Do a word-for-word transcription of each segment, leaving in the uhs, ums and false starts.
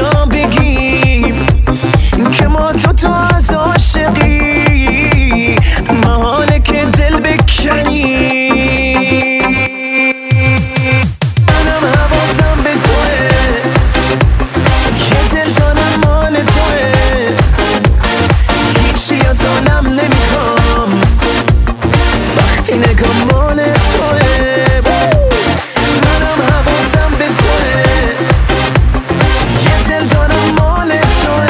اینجا بگیم که ما دوتا از عاشقی محاله که دل بکنیم. منم حواسم به توه که دل دارم مال توه، هیچی از عالم نمیخوام وقتی نگاه مال توه. منم حواسم به توه یه دل دارم مال توه،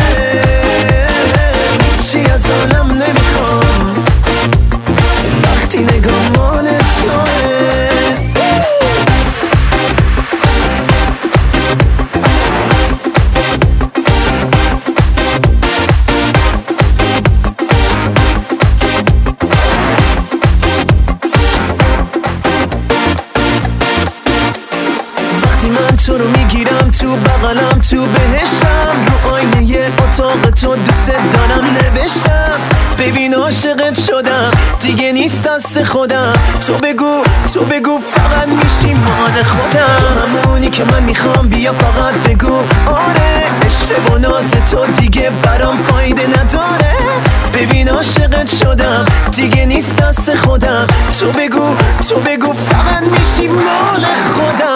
هیچی از عالم نمیخوام وقتی نگاه مال توه. من تو رو میگیرم تو بغلم تو بهشتم، رو آینه اتاق تو دوست دارم نوشتم. ببین عاشقت شدم دیگه نیست دست خودم، تو بگو تو بگو فقط میشی مال خودم. همونی که من میخوام بیا فقط بگو آره، عشق و ناز تو دیگه برام فایده نداره. ببین عاشقت شدم دیگه نیست دست خودم، تو بگو تو بگو فقط میشی مال خودم.